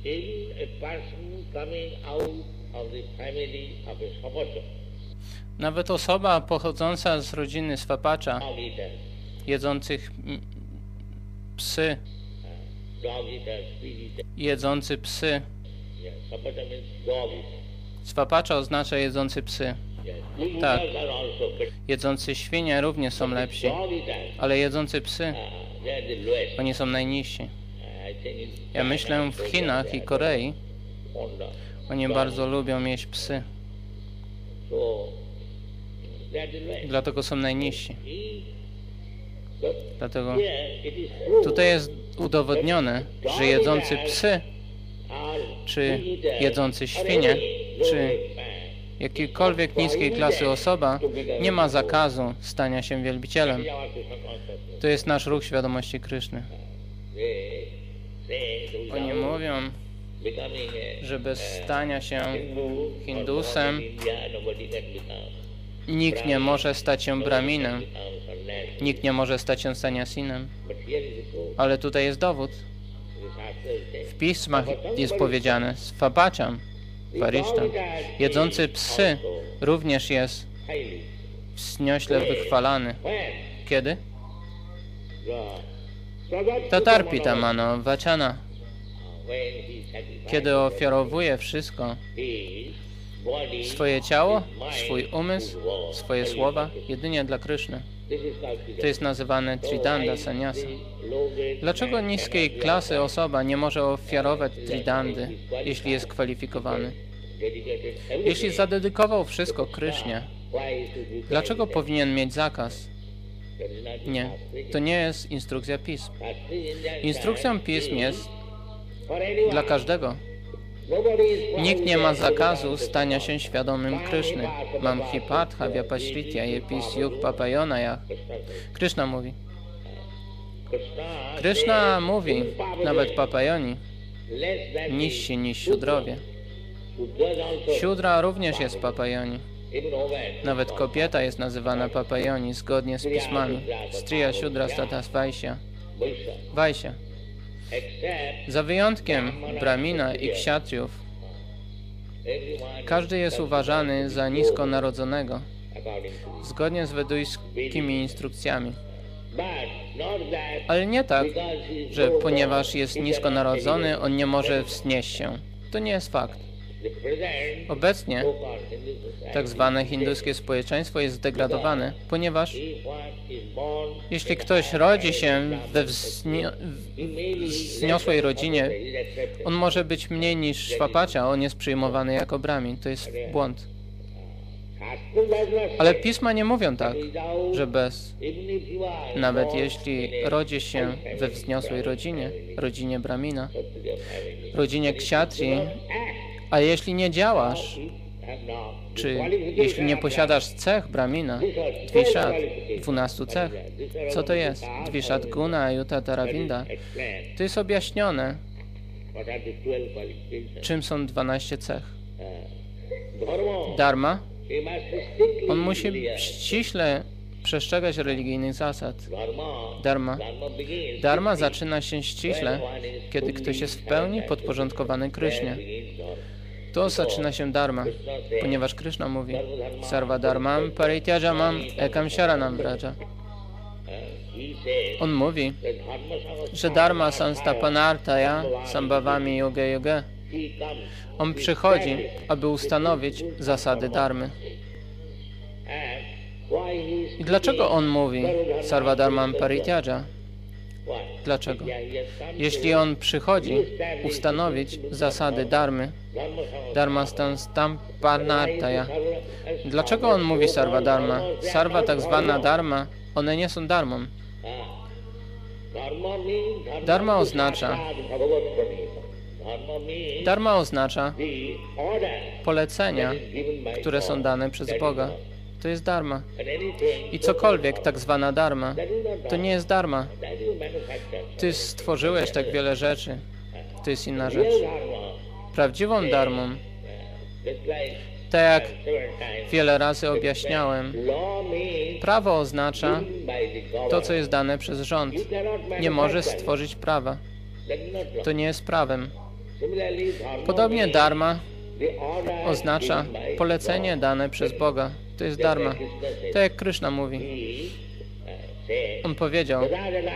Nawet osoba pochodząca z rodziny swapacza, jedzących psy, jedzący psy. Swapacza oznacza jedzący psy. Tak. Jedzący świnie również są lepsi, ale jedzący psy, oni są najniżsi. Ja myślę, w Chinach i Korei oni bardzo lubią jeść psy. Dlatego są najniżsi. Dlatego tutaj jest udowodnione, że jedzący psy, czy jedzący świnie, czy jakiejkolwiek niskiej klasy osoba nie ma zakazu stania się wielbicielem. To jest nasz ruch świadomości Kryszny. Oni mówią, że bez stania się Hindusem nikt nie może stać się Braminem, nikt nie może stać się Sanyasinem. Ale tutaj jest dowód. W pismach jest powiedziane, Swapaczam, Varishtam, jedzący psy również jest wzniośle wychwalany. Kiedy? Tatarpitamano Vachana. Kiedy ofiarowuje wszystko, swoje ciało, swój umysł, swoje słowa, jedynie dla Kryszny. To jest nazywane Tridanda Sannyasa. Dlaczego niskiej klasy osoba nie może ofiarować Tridandy, jeśli jest kwalifikowany? Jeśli zadedykował wszystko Krysznie, dlaczego powinien mieć zakaz? Nie, to nie jest instrukcja pism. Instrukcją pism jest dla każdego. Nikt nie ma zakazu stania się świadomym Kryszny. Mam hipatha vyapashritya yepis yug papayonayah. Kryszna mówi. Kryszna mówi, nawet papayoni, niżsi niż siudrowie. Siudra również jest papayoni. Nawet kobieta jest nazywana papayoni zgodnie z pismami. Striya siudra statas vaishya. Vaishya. Za wyjątkiem Brahmina i kshatriyów, każdy jest uważany za nisko narodzonego, zgodnie z weduńskimi instrukcjami. Ale nie tak, że ponieważ jest nisko narodzony, on nie może wznieść się. To nie jest fakt. Obecnie tak zwane hinduskie społeczeństwo jest zdegradowane, ponieważ jeśli ktoś rodzi się we wzniosłej rodzinie, on może być mniej niż Swapacza, on jest przyjmowany jako Brahmin. To jest błąd. Ale pisma nie mówią tak, że nawet jeśli rodzi się we wzniosłej rodzinie Brahmina, rodzinie kshatrii, a jeśli nie działasz, czy jeśli nie posiadasz cech Brahmina, Dvishat, 12 cech, co to jest? Dvishat Guna, Ayuta, Taravinda. To jest objaśnione, czym są 12 cech. Dharma, on musi ściśle przestrzegać religijnych zasad. Dharma zaczyna się ściśle, kiedy ktoś jest w pełni podporządkowany Krysznie. To zaczyna się dharma, ponieważ Kryszna mówi Sarva dharmam parityajamam ekam sharanam vraja. On mówi, że dharma sanstapanartaya sambhavami yoga yoga. On przychodzi, aby ustanowić zasady dharmy. I dlaczego on mówi Sarva dharmam parityaja? Dlaczego? Jeśli on przychodzi ustanowić zasady dharmy, dharma sanstapanartaya. Dlaczego on mówi sarva dharma? Sarva tak zwana dharma, one nie są darmą. Dharma oznacza polecenia, które są dane przez Boga. To jest dharma. I cokolwiek tak zwana dharma, to nie jest dharma. Ty stworzyłeś tak wiele rzeczy. To jest inna rzecz. Prawdziwą dharmą, tak jak wiele razy objaśniałem, prawo oznacza to, co jest dane przez rząd. Nie możesz stworzyć prawa. To nie jest prawem. Podobnie dharma oznacza polecenie dane przez Boga. To jest dharma. Tak jak Kryszna mówi. On powiedział: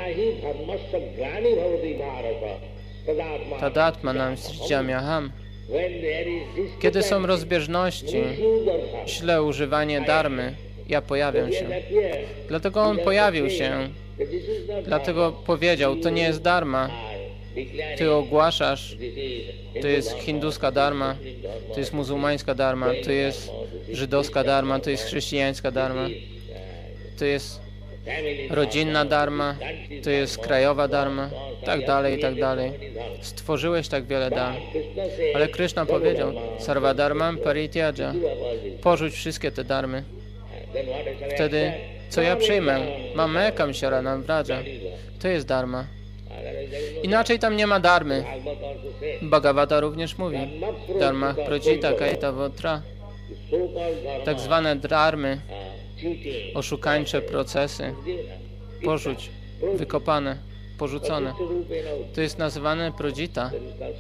Tadatmanam srijamyaham. Kiedy są rozbieżności, źle używanie dharmy, ja pojawiam się. Dlatego on pojawił się. Dlatego powiedział: to nie jest dharma. Ty ogłaszasz, to jest hinduska dharma, to jest muzułmańska dharma, to jest żydowska dharma, to jest chrześcijańska dharma, to jest rodzinna dharma, to jest krajowa dharma, tak dalej, i tak dalej. Stworzyłeś tak wiele dharm. Ale Kryszna powiedział: Sarva dharmam parityaja. Porzuć wszystkie te dharmy. Wtedy, co ja przyjmę? Mam ekam sharanam vraja. To jest dharma. Inaczej tam nie ma dharmy. Bhagavata również mówi: dharma prajita kaitavotra. Tak zwane dharmy, oszukańcze procesy, porzuć, wykopane, porzucone. To jest nazywane prajita.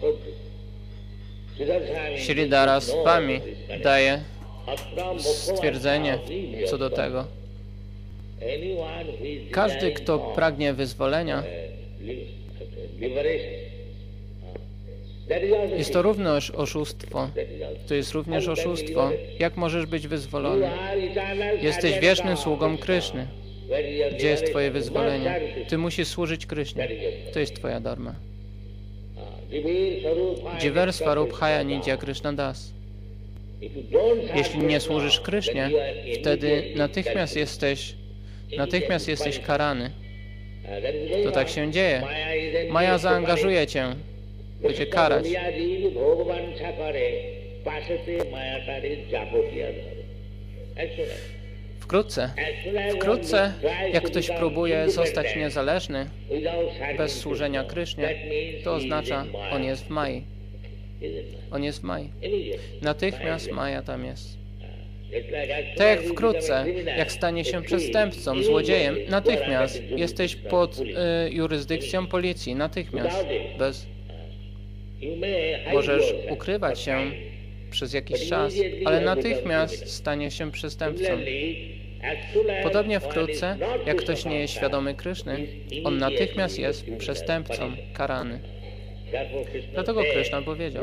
Sridhara Swami daje stwierdzenie co do tego. Każdy, kto pragnie wyzwolenia, jest to również oszustwo. To jest również oszustwo. Jak możesz być wyzwolony? Jesteś wiecznym sługą Kryszny. Gdzie jest Twoje wyzwolenie? Ty musisz służyć Krysznie. To jest Twoja dharma. Jiver Svarubhaya Nidya Krishna Das. Jeśli nie służysz Krysznie, wtedy natychmiast jesteś karany. To tak się dzieje. Maja zaangażuje cię, będzie karać. Wkrótce, jak ktoś próbuje zostać niezależny bez służenia Krysznie, to oznacza, on jest w Mai. On jest w Mai. Natychmiast Maja tam jest. Tak jak wkrótce, jak stanie się przestępcą, złodziejem, natychmiast jesteś pod jurysdykcją policji. Natychmiast. Możesz ukrywać się przez jakiś czas, ale natychmiast stanie się przestępcą. Podobnie wkrótce, jak ktoś nie jest świadomy Kryszny, on natychmiast jest przestępcą, karany. Dlatego Kryszna powiedział: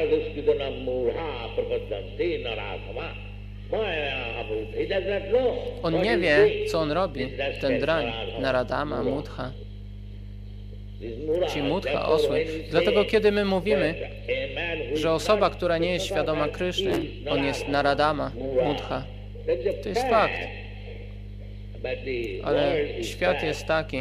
on nie wie, co on robi, ten drań, Naradama, Mudha. Ci Mudha, osły. Dlatego kiedy my mówimy, że osoba, która nie jest świadoma Kryszny, on jest Naradama, Mudha, to jest fakt. Ale świat jest taki,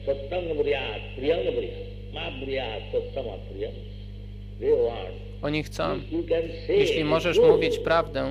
oni chcą, jeśli możesz mówić prawdę,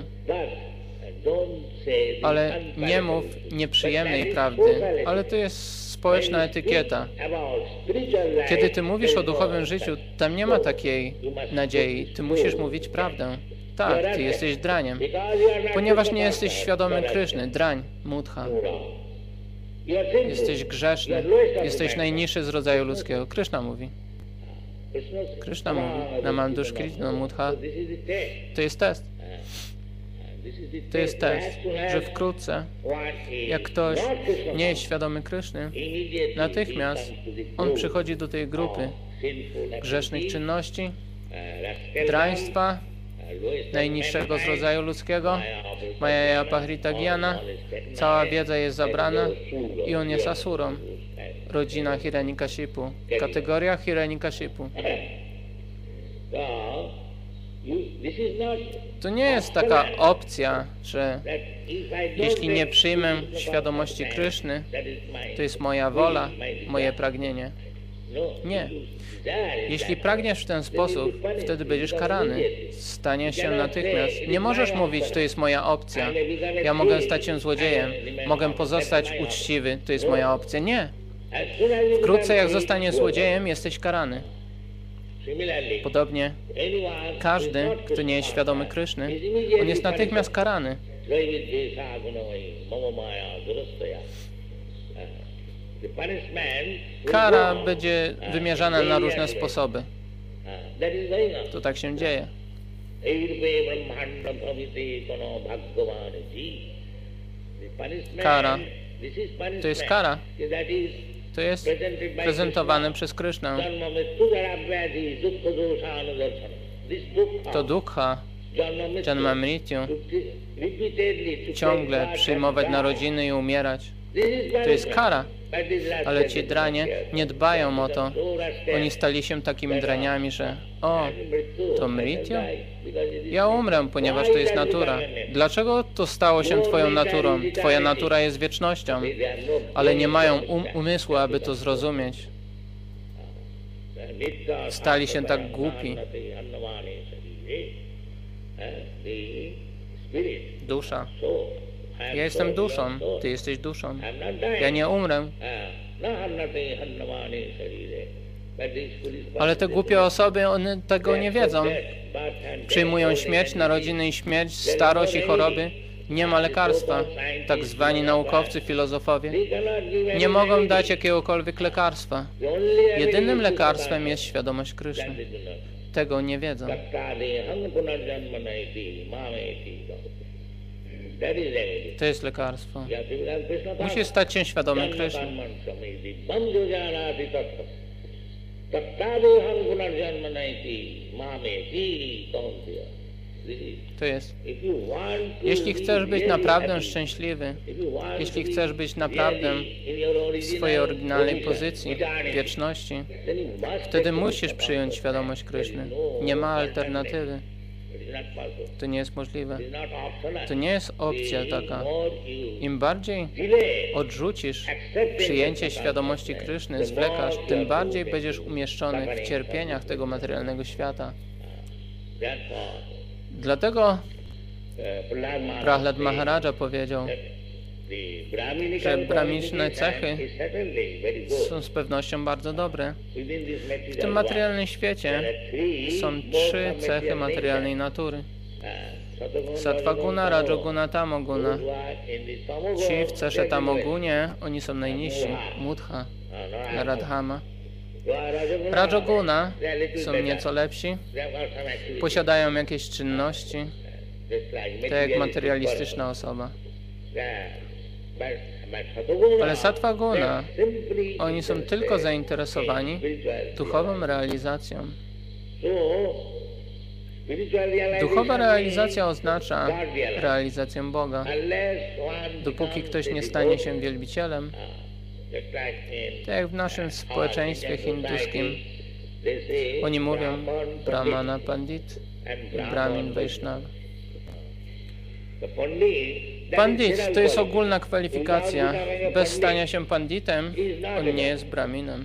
ale nie mów nieprzyjemnej prawdy, ale to jest społeczna etykieta. Kiedy ty mówisz o duchowym życiu, tam nie ma takiej nadziei. Ty musisz mówić prawdę. Tak, ty jesteś draniem, ponieważ nie jesteś świadomy Kryszny, drań, Mudha. Jesteś grzeszny, jesteś najniższy z rodzaju ludzkiego. Kryszna mówi. Kryszna mówi, Namam Dushkritno Mudha. To jest test. To jest test, że wkrótce, jak ktoś nie jest świadomy Kryszny, natychmiast on przychodzi do tej grupy grzesznych czynności, draństwa, najniższego z rodzaju ludzkiego, Maya Pahrita Gyana, cała wiedza jest zabrana i on jest asurą. Rodzina Hiranyakashipu, kategoria Hiranyakashipu. To nie jest taka opcja, że jeśli nie przyjmę świadomości Kryszny, to jest moja wola, moje pragnienie. Nie. Jeśli pragniesz w ten sposób, wtedy będziesz karany. Stanie się natychmiast. Nie możesz mówić, to jest moja opcja. Ja mogę stać się złodziejem. Mogę pozostać uczciwy. To jest moja opcja. Nie. Wkrótce jak zostaniesz złodziejem, jesteś karany. Podobnie każdy, kto nie jest świadomy Kryszny, on jest natychmiast karany. Kara będzie wymierzana na różne sposoby. To tak się dzieje. Kara. To jest kara. To jest prezentowane przez Krysznę. To dukkha, janma mrityu, ciągle przyjmować narodziny i umierać. To jest kara. Ale ci dranie nie dbają o to. Oni stali się takimi draniami, że to mrityu? Ja umrę, ponieważ to jest natura. Dlaczego to stało się twoją naturą? Twoja natura jest wiecznością, ale nie mają umysłu, aby to zrozumieć. Stali się tak głupi. Dusza. Ja jestem duszą, ty jesteś duszą. Ja nie umrę. Ale te głupie osoby, one tego nie wiedzą. Przyjmują śmierć, narodziny i śmierć, starość i choroby. Nie ma lekarstwa. Tak zwani naukowcy, filozofowie nie mogą dać jakiegokolwiek lekarstwa. Jedynym lekarstwem jest świadomość Kryszny. Tego nie wiedzą. To jest lekarstwo. Musisz stać się świadomy Kryszny. To jest. Jeśli chcesz być naprawdę szczęśliwy, jeśli chcesz być naprawdę w swojej oryginalnej pozycji, wieczności, wtedy musisz przyjąć świadomość Kryszny. Nie ma alternatywy. To nie jest możliwe. To nie jest opcja taka. Im bardziej odrzucisz przyjęcie świadomości Kryszny, zwlekasz, tym bardziej będziesz umieszczony w cierpieniach tego materialnego świata. Dlatego Prahlad Maharaja powiedział, że brahmiczne cechy są z pewnością bardzo dobre. W tym materialnym świecie są 3 cechy materialnej natury. Sattva-guna, Rajoguna, Tamoguna. Ci w cesze Tamogunie, oni są najniżsi. Mudha, Naradhama. Rajoguna są nieco lepsi. Posiadają jakieś czynności, tak jak materialistyczna osoba. Ale Sattva-guna, oni są tylko zainteresowani duchową realizacją. Duchowa realizacja oznacza realizację Boga. Dopóki ktoś nie stanie się wielbicielem, tak jak w naszym społeczeństwie hinduskim, oni mówią Brahmana Pandit i Brahmin Vaishnava. Pandit to jest ogólna kwalifikacja. Bez stania się panditem, on nie jest brahminem.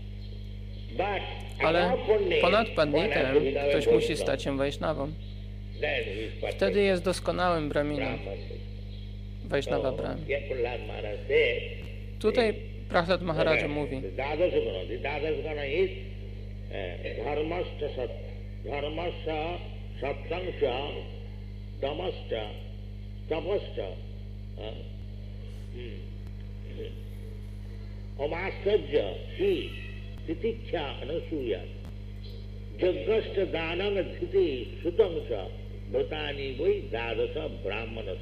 Ale ponad panditem ktoś musi stać się Vaishnavą. Wtedy jest doskonałym brahminem. Vaishnava Brahmin. Tutaj Prahlad Maharaja mówi, tapascha, amastajya, hi, titiksha, anasuya, jaggashta danam dhiti, sutamsa, bhatani vai dadasa brahmanas.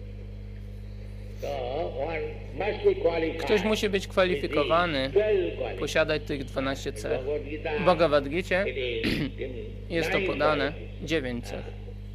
Ktoś musi być kwalifikowany, posiadać tych 12 cech. W Bhagavad Gita jest to podane 9 cech.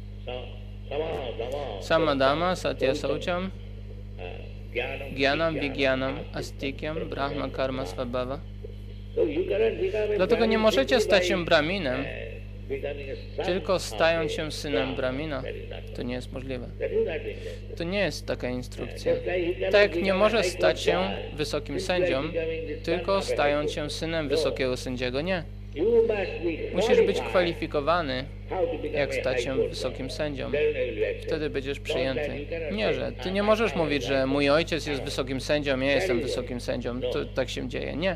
Samadama, Satya Saucham, Gyanam, Vigyanam, Astikyam, Brahma, Karma, Svabhava. Dlatego nie możecie stać się brahminem, tylko stając się synem brahmina. To nie jest możliwe. To nie jest taka instrukcja. Tak nie może stać się wysokim sędzią, tylko stając się synem wysokiego sędziego. Nie. Musisz być kwalifikowany, jak stać się wysokim sędzią. Wtedy będziesz przyjęty. Nie, że ty nie możesz mówić, że mój ojciec jest wysokim sędzią, ja jestem wysokim sędzią. To tak się dzieje. Nie.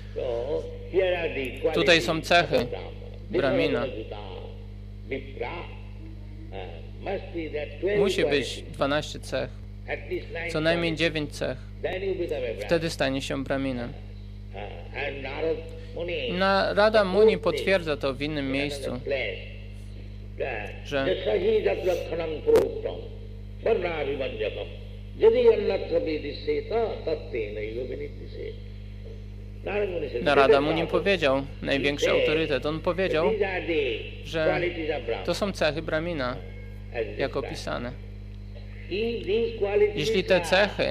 Tutaj są cechy brahmina. Musi być 12 cech. Co najmniej 9 cech. Wtedy stanie się brahminem. Narada Muni potwierdza to w innym miejscu, że Narada Muni powiedział, największy autorytet, on powiedział, że to są cechy Brahmina, jak opisane. Jeśli te cechy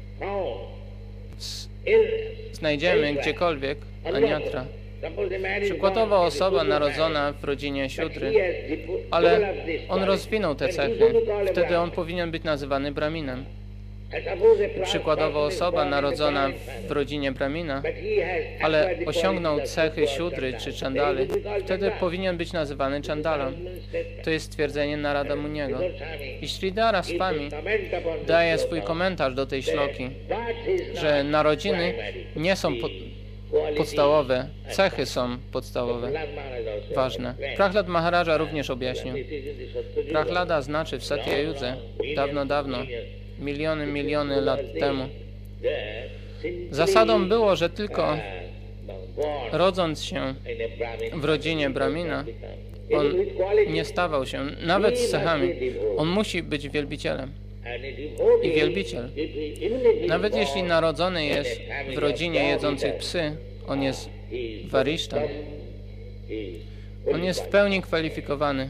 znajdziemy gdziekolwiek, aniatra. Przykładowo osoba narodzona w rodzinie Siudry, ale on rozwinął te cechy, wtedy on powinien być nazywany Brahminem. Przykładowo osoba narodzona w rodzinie Brahmina, ale osiągnął cechy Siudry czy Chandaly, wtedy powinien być nazywany Chandalą. To jest stwierdzenie Narada Muniego. I Sridhara Swami daje swój komentarz do tej szloki, że narodziny nie są podstawowe, cechy są podstawowe, ważne. Prahlad Maharaja również objaśnił. Prahlada znaczy w Satyajudze, dawno, dawno, miliony lat temu. Zasadą było, że tylko rodząc się w rodzinie Brahmina, on nie stawał się, nawet z cechami, on musi być wielbicielem. I wielbiciel, nawet jeśli narodzony jest w rodzinie jedzących psy, on jest warishtam. On jest w pełni kwalifikowany.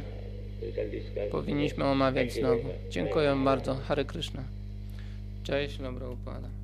Powinniśmy omawiać znowu. Dziękuję bardzo. Hare Krishna. Cześć, Śrīla Prabhupāda.